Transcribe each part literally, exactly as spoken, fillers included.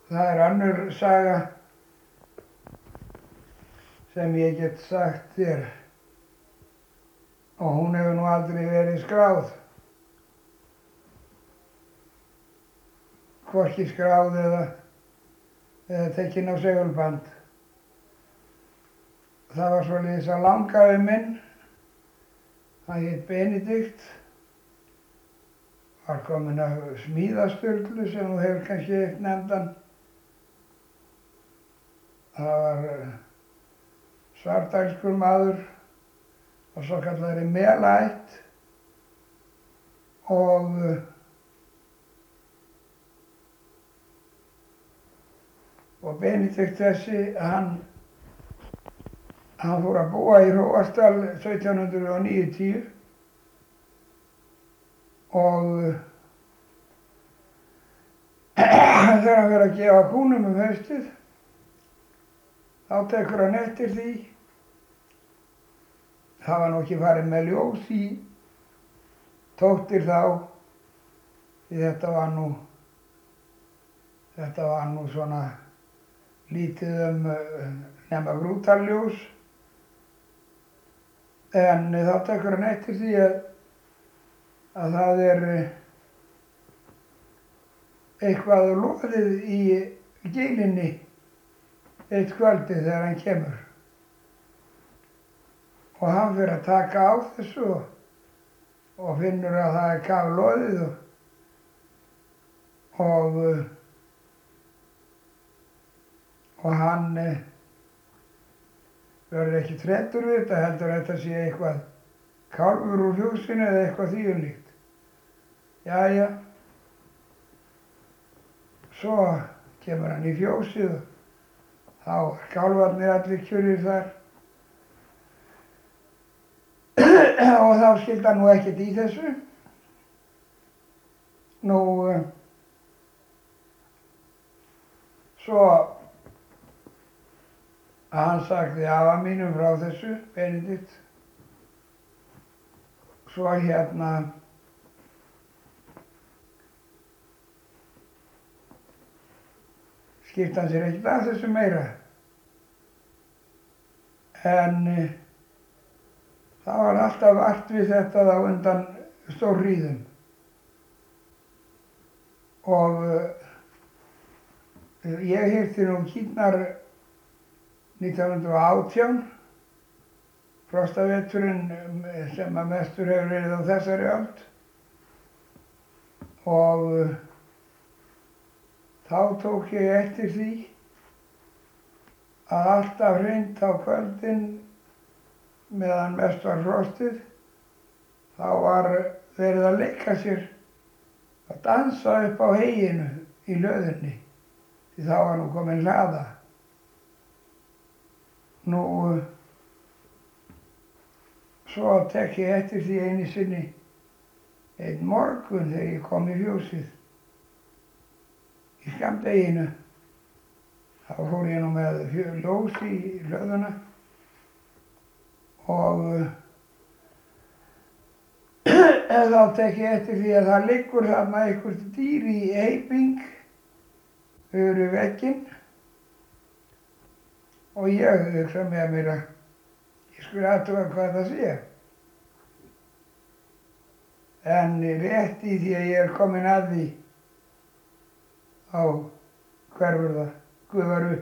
það er önnur saga sem ég get sagt þér og hún hefur nú aldrei verið skráð. Hvorki skráð eða, eða tekin á segulband. Það var svoleiðis að langafi minn, hann hét Benedikt, var kominn af Smíðasturlu sem þú hefur kannski eitt nefndan. Það var svartælskur maður og svo kallari melaætt og og Benedikt þessi, hann hann fór að búa í Hróarsdal sautján hundruð níutíu og þegar hann fer að gefa kúnum um haustið þá tekur hann eftir því. Það var nú ekki farið með ljós í tóttir þá, því þetta var nú, þetta var nú svona lítið um nema grútarljós. En þá tekur hann eftir því að, að það er eitthvað loðið í geilinni eitt kvöldið þegar hann kemur. Og hann fyrir að taka á þessu og, og finnur að það er kafloðið og, og, og hann verður ekki hræddur við þetta, heldur að þetta sé eitthvað kálfur úr fjósinu eða eitthvað því um líkt. Jæja, svo kemur hann í fjósið og þá er kálfarnir allir kjurir þar. Og þá skildi hann nú ekkert í þessu. Nú, svo hann sagði afa mínum frá þessu, Benedikt. Svo hérna skipti hann sér ekkert að þessu meira. En það var alltaf vart við þetta þá undan stórhríðum. Og ég hirti nú kýrnar nítján hundruð og átján, frostaveturinn sem að mestur hefur verið á þessari öld. Og þá tók ég eftir því að alltaf hreint á kvöldin meðan mest var frostið, þá var verið að leika sér að dansa upp á heyinu í hlöðunni, því þá var nú komin hlaða. Nú, svo tek ég eftir því einu sinni einn morgun þegar ég kom í fjósið í skammdeginu. Þá fór ég nú með ljós í hlöðuna og þá tek ég eftir því að það liggur þarna eitthvert dýr í heybing fyrir vegginn og ég hugsa með mér að ég skulle athuga hvað það sé. En rétt í því að ég er kominn að því þá hverfur það, gufar upp.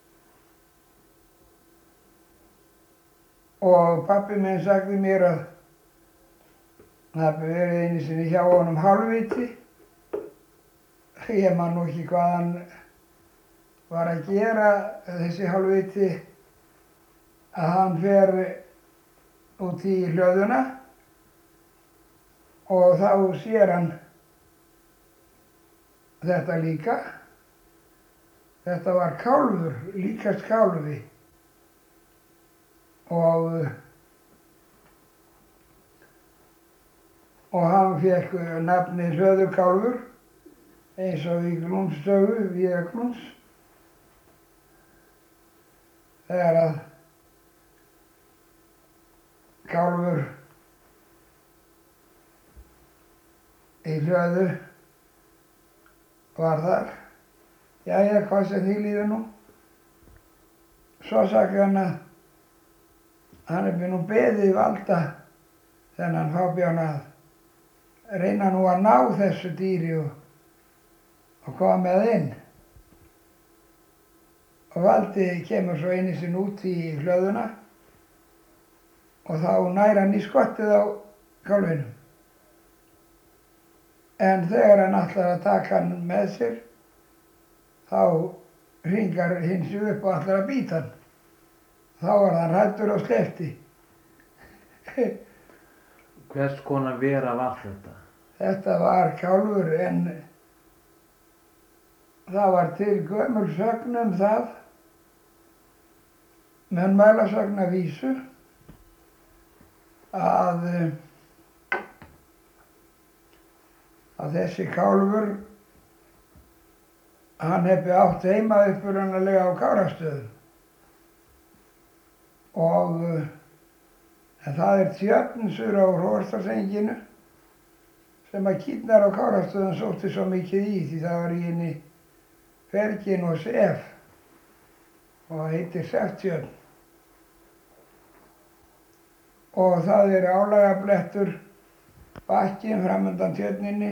Og pabbi minn sagði mér að það hefði verið einu sinni hjá honum hálfviti. Ég man nú ekki hvað hann var að gera, þessi hálfviti, að hann fer út í hlöðuna og þá sér hann þetta líka. Þetta var kálfur, líkast kálfi. Og, og hann fékk nafnið Hlöðukálfur, eins og í Glúms sögu, Víga Glúms. Þegar að kálfur í hlöðu var þar jæja, hvað sem því líður nú. Svo sagði hann að hann hefði nú beðið Valda þennan Fábján að reyna nú að ná þessu dýri og, og koma með inn. Og Valdi kemur svo einu sinni út í hlöðuna og þá nær hann í skottið á kálfinum. En þegar hann ætlar að taka hann með sér, þá hringar hinn sig upp og ætlar að bíta hann. Þá var hann hræddur og sleppti. Hvers konar vera var þetta? Þetta var kálfur en það var til gömul sögn um það, munnmælasögn að vísu, að, að þessi kálfur, hann hefði átt heima upprunalega á Kárastöðum. Og en það er tjörn sur á Hróarsdalsenginu sem að kýrnar á Kárastöðum sótti svo mikið í því það var í henni Bergin og Sef og það heitir Seftjörn. Og það er álagablettur bakkinn framundan tjörninni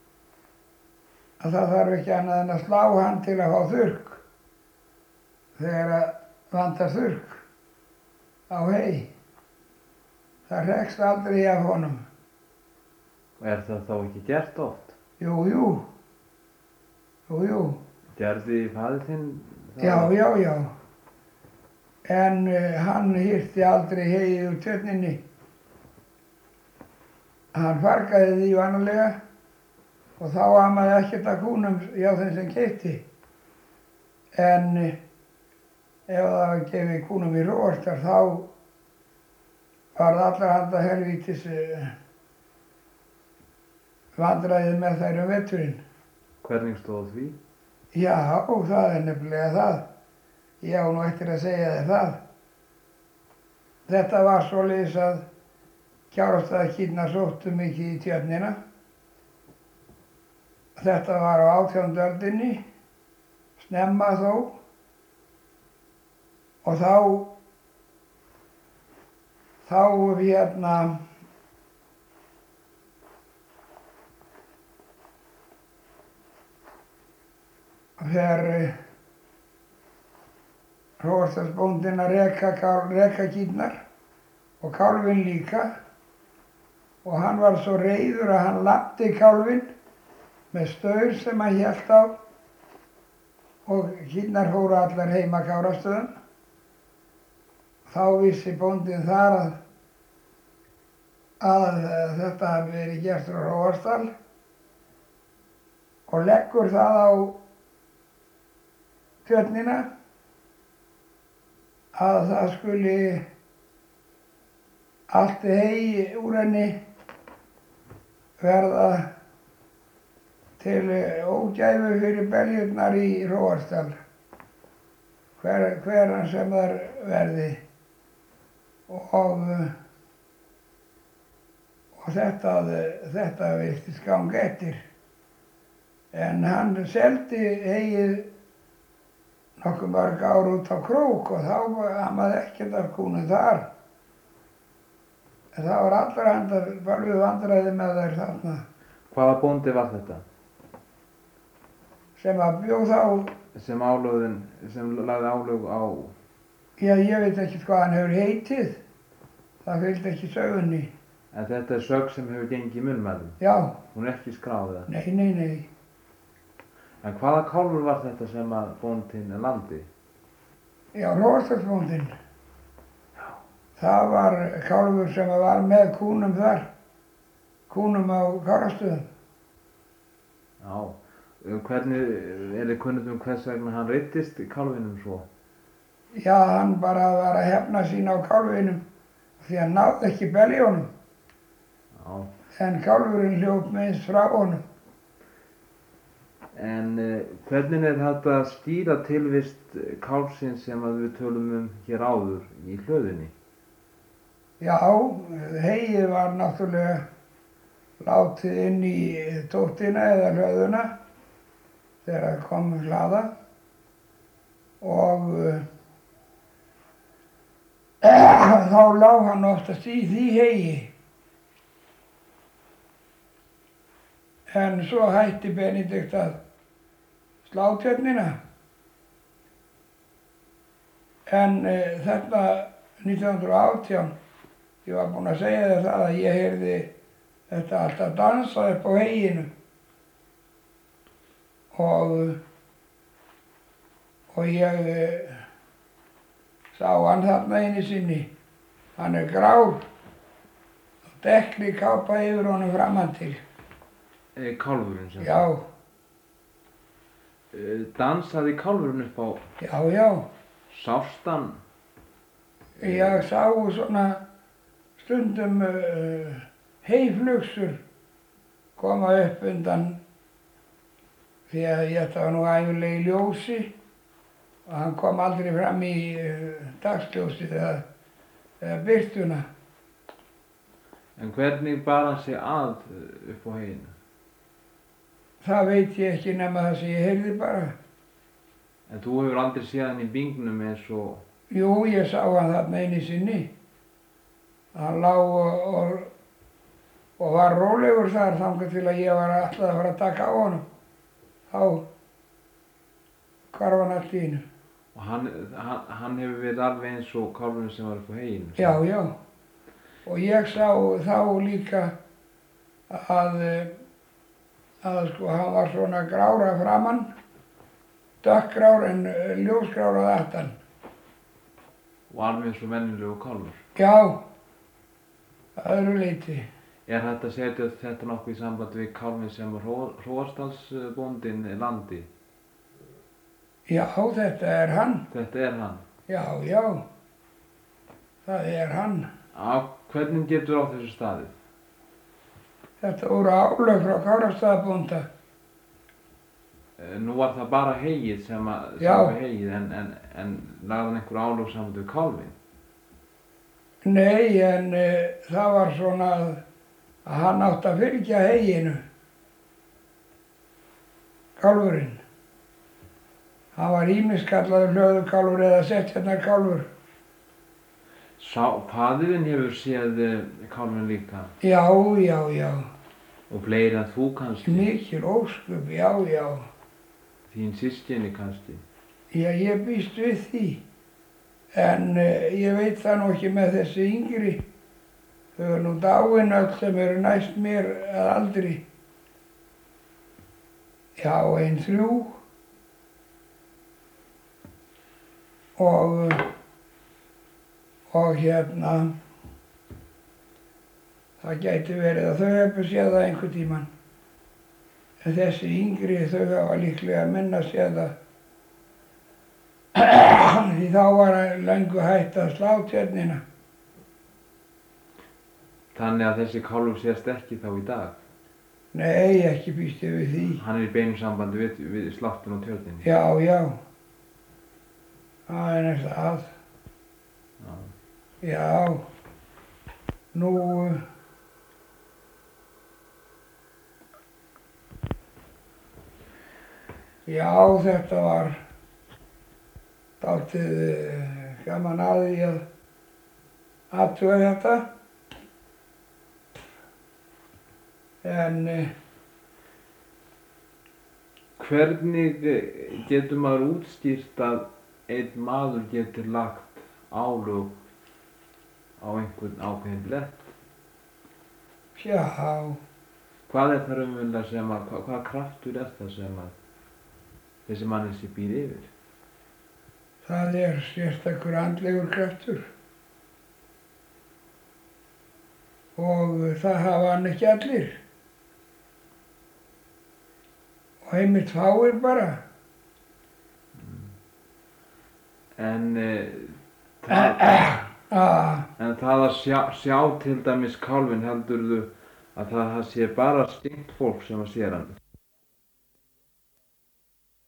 að það þarf ekki annað en að slá hann til að fá þurrk þegar að vantar þurrk á hey. Það hrekst aldrei af honum. Er það þá ekki gert oft? Jú, jú. Jú, jú. Gerði faðir þinn það? Já, já, já. En uh, hann hirti aldrei heyið úr tjörninni. Hann fargaði því vanalega og þá amaði ekkert að kúnum hjá þeim sem keypti. En uh, ef það var gefið kúnum í Hróarsdal þá var það allra handa helvítis uh, vandræðið með þær um veturinn. Hvernig stóð því? Já, það er nefnilega það. Ég á nú eftir að segja þér það. Þetta var svoleiðis að Kjárastaðakýrnar sóttu mikið í tjörnina. Þetta var á átjándu öldinni, snemma þó. Og þá, þá hérna, fer Hróarsdalsbóndinn að reka, reka kýrnar og kálfinn líka og hann var svo reiður að hann lapti kálfinn með staur sem hann hélt á og kýrnar fóru allar heim að Kárastöðum. Þá vissi bóndinn þar að, að þetta hafi verið gert frá Hróarsdal og leggur það á tjörnina að það skuli allt hey úr henni verða til ógæfu fyrir beljurnar í Hróarsdal, hver, hveran sem þar verði. Og, og þetta, þetta virtist ganga eftir. En hann seldi heyið nokkuð mörg ár út á Krók og þá amaði ekkert af kúnum þar. En það var allra handar bara við vandræði með þær þarna. Hvaða bóndi var þetta? Sem að bjóð á... Sem álögðin, sem lagði álög á... Já, ég veit ekki hvað hann hefur heitið. Það fylgdi ekki sögunni. En þetta er sögn sem hefur gengið munnmælum? Já. Hún er ekki skráð eða? Nei, nei, nei. En hvaða kálfur var þetta sem að bóndinn landi? Já, Hróarsdalsbóndinn. Já. Það var kálfur sem var með kúnum þar. Kúnum á Kárastöðum. Já. Hvernig, er þið kunnugt um hvers vegna hann reiddist kálfinum svo? Já, hann bara var að hefna sín á kálfinum því hann náði ekki beljónum. Já. En kálfurinn hljóp minnst frá honum. En uh, hvernig er þetta að skýra tilvist kálfsins sem að við tölum um hér áður í hlöðunni? Já, heyið var náttúrulega látið inn í tóttina eða hlöðuna þegar það kom hlaða og uh, þá lá hann oftast í því heyi. En svo hætti Benedikt að slá tjörnina. En uh, þarna nítján hundruð og átján, ég var búinn að segja þér það að ég heyrði þetta alltaf dansa upp á heyinu. Og, og ég uh, sá hann þarna einu sinni. Hann er grár, dekkri kápa yfir honum framan til. E, kálfurinn sem? Já. E, dansaði kálfurinn upp á? Já, já. Sást hann? Ég sá svona stundum uh, heyflugsur koma upp undan því að þetta var nú ægulega í ljósi og hann kom aldrei fram í uh, dagsljósið eða, eða birtuna. En hvernig bar hann sig að upp á heyinu? Það veit ég ekki nema það sem ég heyrði bara. En þú hefur aldrei séð hann í bingnum eins og... Jú, ég sá hann þarna einu sinni. Hann lá og, og, og var rólegur þar þangað til að ég var alltaf að fara að taka á honum. Þá hvarf hann allt í einu. Og hann, hann, hann hefur verið alveg eins og kálfurinn sem var upp á heyinu? Já, já. Og ég sá þá líka að, að sko hann var svona grára framann, dökkgrár en ljósgrár að aftan. Og alveg eins og venjulegu kálfur? Já, að öðru leyti. Er hægt að setja þetta nokkuð í samband við kálfinn sem Hróarsdalsbóndinn landi? Já, þetta er hann. Þetta er hann? Já, já, það er hann. Á hvernig getur á þessu staðið? Þetta voru álög frá Kárastaðabónda. Nú var það bara heyið sem að, sem var heyið, en, en, en lagði hann einhver álög saman við kálfinn? Nei, en uh, það var svona að, að hann átti að fylgja heyinu, kálfurinn. Hann var ýmist kallaður hlöðukálfur eða setjarnarkálfur. Sá, faðirinn hefur séð kálfinn líka? Já, já, já. Og fleiri en þú kannski? Mikil ósköp, já, já. Þín systkini kannski? Já, ég býst við því. En uh, ég veit það nú ekki með þessi yngri. Þau eru nú dáin öll sem eru næst mér að aldri. Já, ein þrjú. Og, og hérna, það gæti verið að þau hefðu séð það einhvern tímann. En þessi yngri þau hafa líklega minna séð það. Því þá var löngu hætt að slá tjörnina. Þannig að þessi kálfur sést ekki þá í dag? Nei, ekki býst ég við því. Hann er í beinu sambandi við, við sláttun og tjörninni? Já, já. Það er næsta að. Já. Já. Nú... Já, þetta var dálítið gaman að því að athuga þetta. En hvernig getur maður útskýrt að einn maður getur lagt álög á einhvern ákveðinn blett? Já. Hvað er það raunverulega sem að, hvað, hvaða kraftur er það sem að þessi manneskja býr yfir? Það er sérstakur andlegur kraftur. Og það hafa hann ekki allir. Og einmitt fáir bara. Mm. En, e, það, en það að sjá, sjá til dæmis kálfinn, heldurðu að það sé bara skylt fólk sem að sér hann?